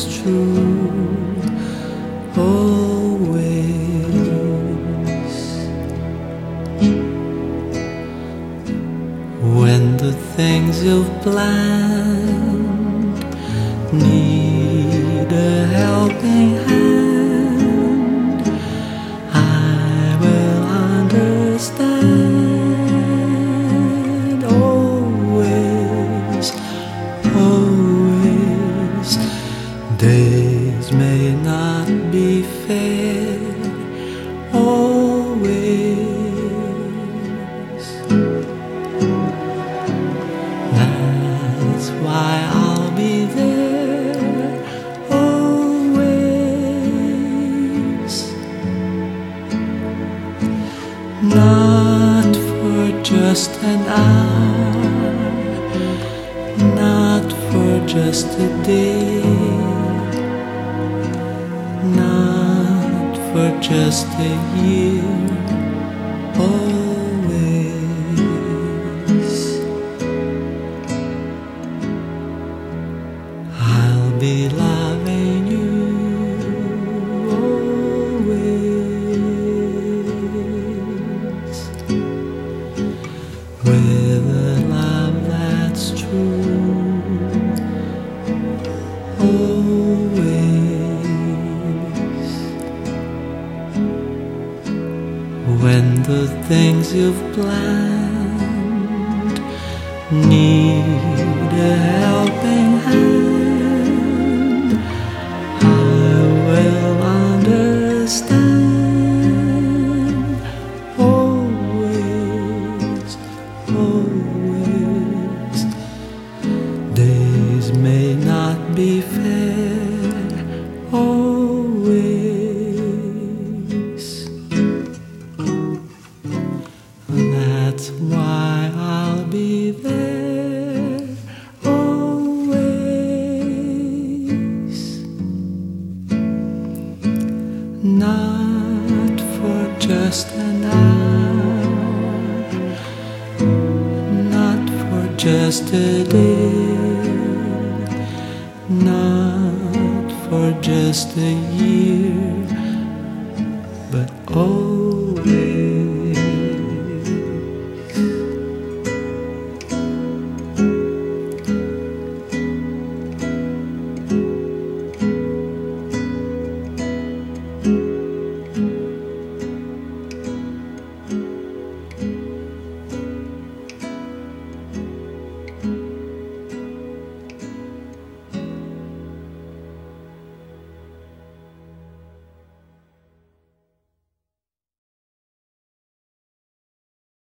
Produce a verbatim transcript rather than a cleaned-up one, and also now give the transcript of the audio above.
that's true always. When the things you've planned need a helping hand, I will understand. Always, always. Days may not be fair, always. That's why I'll be there, always. Not for just an hour, not for just a day, not for just a year, always. I'll be loving you always, with a love that's true always. When the things you've planned need a helping hand, I will understand. Always, always. Days may not be fair, always. That's why I'll be there, always. Not for just an hour, not for just a day, not for just a year, but always.